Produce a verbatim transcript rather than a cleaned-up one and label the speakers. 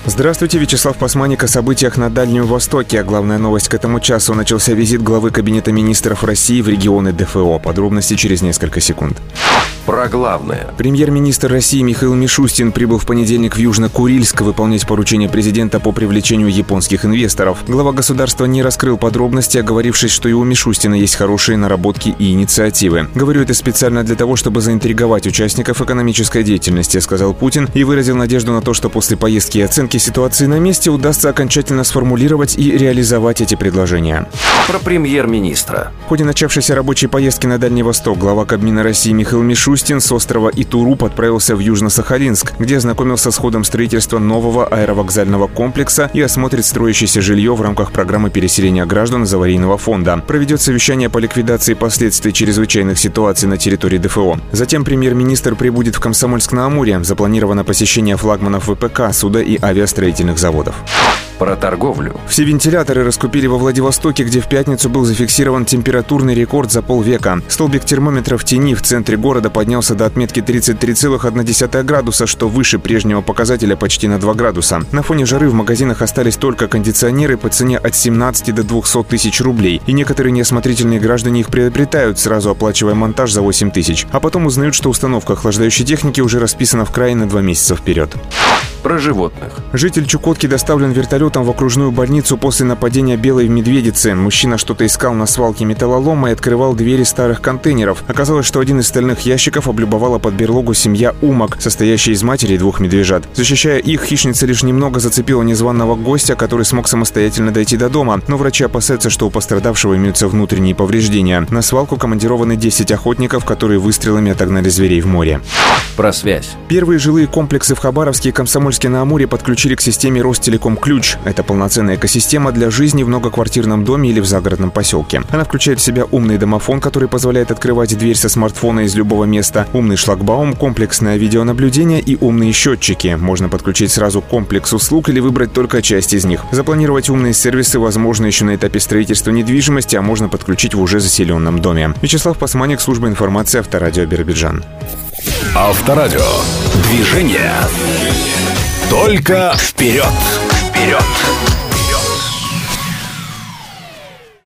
Speaker 1: Здравствуйте, Вячеслав Пасманик о событиях на Дальнем Востоке. А главная новость к этому часу. Начался визит главы Кабинета министров России в регионы ДФО. Подробности через несколько секунд.
Speaker 2: Про главное.
Speaker 1: Премьер-министр России Михаил Мишустин прибыл в понедельник в Южно-Курильск выполнять поручение президента по привлечению японских инвесторов. Глава государства не раскрыл подробности, оговорившись, что и у Мишустина есть хорошие наработки и инициативы. «Говорю это специально для того, чтобы заинтриговать участников экономической деятельности», — сказал Путин и выразил надежду на то, что после поездки и оценки ситуации на месте удастся окончательно сформулировать и реализовать эти предложения.
Speaker 2: Про премьер-министра.
Speaker 1: В ходе начавшейся рабочей поездки на Дальний Восток глава Кабмина России Михаил Мишустин с острова Итуруп отправился в Южно-Сахалинск, где ознакомился с ходом строительства нового аэровокзального комплекса и осмотрит строящееся жилье в рамках программы переселения граждан из аварийного фонда. Проведет совещание по ликвидации последствий чрезвычайных ситуаций на территории ДФО. Затем премьер-министр прибудет в Комсомольск-на-Амуре. Запланировано посещение флагманов ВПК, суда и авиастроительных заводов.
Speaker 2: Про торговлю.
Speaker 1: Все вентиляторы раскупили во Владивостоке, где в пятницу был зафиксирован температурный рекорд за полвека. Столбик термометра в тени в центре города поднялся до отметки тридцать три целых одна десятая градуса, что выше прежнего показателя почти на два градуса. На фоне жары в магазинах остались только кондиционеры по цене от семнадцати до двухсот тысяч рублей. И некоторые неосмотрительные граждане их приобретают, сразу оплачивая монтаж за восемь тысяч. А потом узнают, что установка охлаждающей техники уже расписана в крае на два месяца вперед.
Speaker 2: Про животных.
Speaker 1: Житель Чукотки доставлен вертолетом в окружную больницу после нападения белой медведицы. Мужчина что-то искал на свалке металлолома и открывал двери старых контейнеров. Оказалось, что один из стальных ящиков облюбовала под берлогу семья Умак, состоящая из матери и двух медвежат. Защищая их, хищница лишь немного зацепила незваного гостя, который смог самостоятельно дойти до дома. Но врачи опасаются, что у пострадавшего имеются внутренние повреждения. На свалку командированы десять охотников, которые выстрелами отогнали зверей в море.
Speaker 2: Про связь.
Speaker 1: Первые жилые комплексы в Хабаровске и Комсомольске-на-Амуре подключили к системе Ростелеком Ключ. Это полноценная экосистема для жизни в многоквартирном доме или в загородном поселке. Она включает в себя умный домофон, который позволяет открывать дверь со смартфона из любого места, умный шлагбаум, комплексное видеонаблюдение и умные счетчики. Можно подключить сразу комплекс услуг или выбрать только часть из них. Запланировать умные сервисы возможно еще на этапе строительства недвижимости, а можно подключить в уже заселенном доме. Вячеслав Пасманик, служба информации, Авторадио Биробиджан.
Speaker 3: Авторадио. Движение. Только вперед. Вперед.